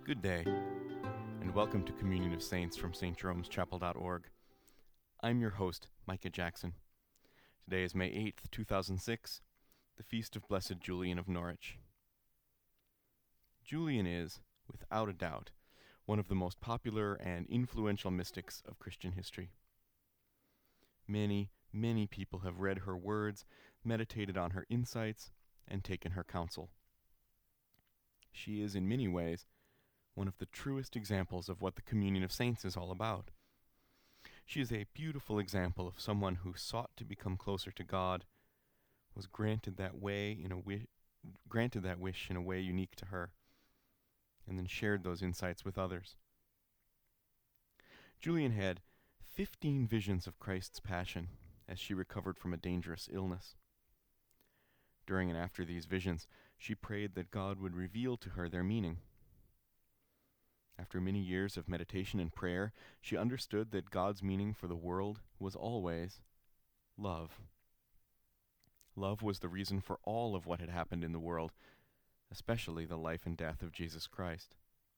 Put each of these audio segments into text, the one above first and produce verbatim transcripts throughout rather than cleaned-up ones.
Good day, and welcome to Communion of Saints from Saint Jerome's Chapel dot org. I'm your host, Micah Jackson. Today is May eighth, two thousand six, the feast of Blessed Julian of Norwich. Julian is, without a doubt, one of the most popular and influential mystics of Christian history. Many, many people have read her words, meditated on her insights, and taken her counsel. She is, in many ways, one of the truest examples of what the Communion of Saints is all about. She is a beautiful example of someone who sought to become closer to God, was granted that way in a wi- granted that wish in a way unique to her, and then shared those insights with others. Julian had fifteen visions of Christ's passion as she recovered from a dangerous illness. During and after these visions, she prayed that God would reveal to her their meaning. After many years of meditation and prayer, she understood that God's meaning for the world was always love. Love was the reason for all of what had happened in the world, especially the life and death of Jesus Christ.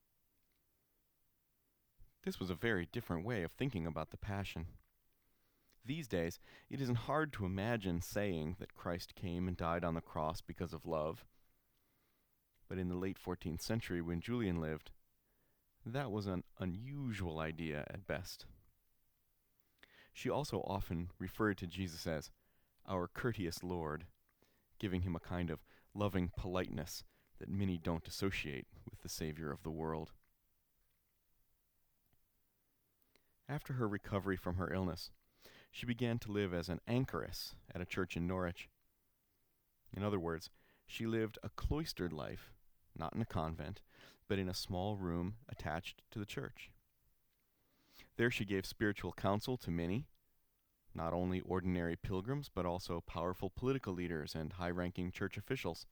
This was a very different way of thinking about the Passion. These days, it isn't hard to imagine saying that Christ came and died on the cross because of love. But in the late fourteenth century, when Julian lived, that was an unusual idea at best. She also often referred to Jesus as our courteous Lord, giving him a kind of loving politeness that many don't associate with the Savior of the world. After her recovery from her illness, she began to live as an anchoress at a church in Norwich. In other words, she lived a cloistered life, not in a convent, but in a small room attached to the church. There she gave spiritual counsel to many, not only ordinary pilgrims, but also powerful political leaders and high-ranking church officials.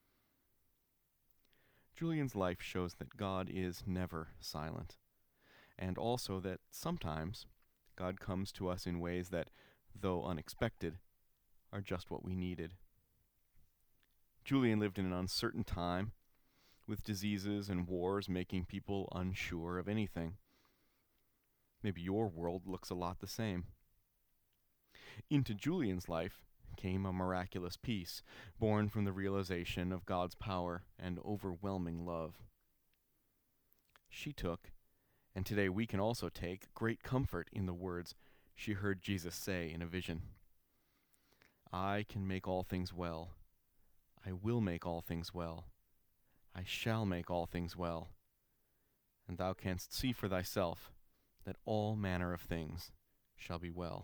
Julian's life shows that God is never silent, and also that sometimes God comes to us in ways that, though unexpected, are just what we needed. Julian lived in an uncertain time, with diseases and wars making people unsure of anything. Maybe your world looks a lot the same. Into Julian's life came a miraculous peace, born from the realization of God's power and overwhelming love. She took, and today we can also take, great comfort in the words she heard Jesus say in a vision. I can make all things well. I will make all things well. I shall make all things well. And thou canst see for thyself that all manner of things shall be well.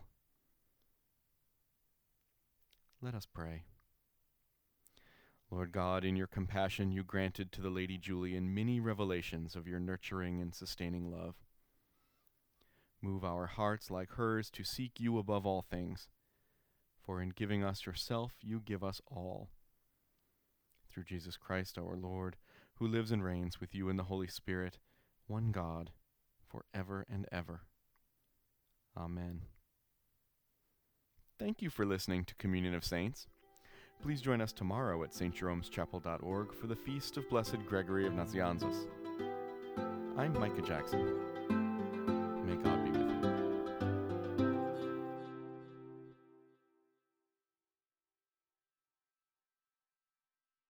Let us pray. Lord God, in your compassion you granted to the Lady Julian many revelations of your nurturing and sustaining love. Move our hearts like hers to seek you above all things, for in giving us yourself you give us all. Through Jesus Christ our Lord, who lives and reigns with you in the Holy Spirit, one God, for ever and ever. Amen. Thank you for listening to Communion of Saints. Please join us tomorrow at Saint Jerome's Chapel dot org for the Feast of Blessed Gregory of Nazianzus. I'm Micah Jackson. May God